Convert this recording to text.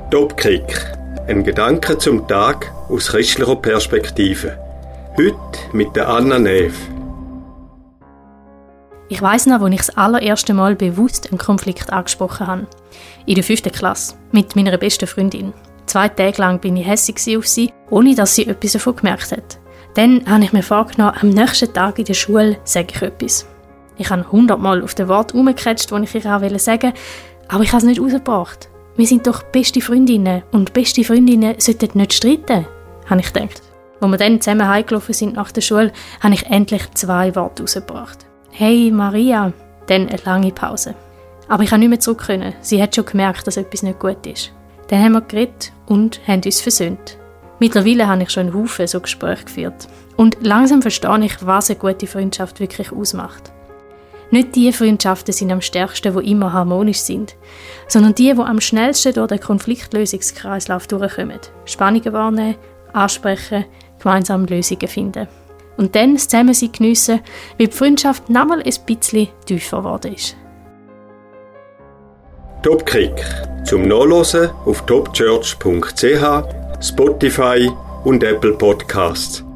Topkick. Ein Gedanke zum Tag aus christlicher Perspektive. Heute mit der Anna Neff. Ich weiss noch, als ich das allererste Mal bewusst einen Konflikt angesprochen habe. In der 5. Klasse. Mit meiner besten Freundin. 2 Tage lang war ich hässig auf sie, ohne dass sie etwas davon gemerkt hat. Dann habe ich mir vorgenommen, am nächsten Tag in der Schule sage ich etwas. Ich habe 100-mal auf das Wort herumgekratzt, das ich ihr sagen wollte, aber ich habe es nicht rausgebracht. Wir sind doch beste Freundinnen und beste Freundinnen sollten nicht streiten, habe ich gedacht. Als wir dann zusammen heimgelaufen sind nach der Schule, habe ich endlich 2 Worte rausgebracht. «Hey Maria», dann eine lange Pause. Aber ich konnte nicht mehr zurück können. Sie hat schon gemerkt, dass etwas nicht gut ist. Dann haben wir geredet und haben uns versöhnt. Mittlerweile habe ich schon einen Haufen so Gespräche geführt. Und langsam verstehe ich, was eine gute Freundschaft wirklich ausmacht. Nicht die Freundschaften sind am stärksten, die immer harmonisch sind, sondern die am schnellsten durch den Konfliktlösungskreislauf durchkommen. Spannungen wahrnehmen, ansprechen, gemeinsam Lösungen finden. Und dann das Zusammensein geniessen, weil die Freundschaft nochmal ein bisschen tiefer geworden ist. Topkick. Zum Nachhören auf topchurch.ch, Spotify und Apple Podcasts.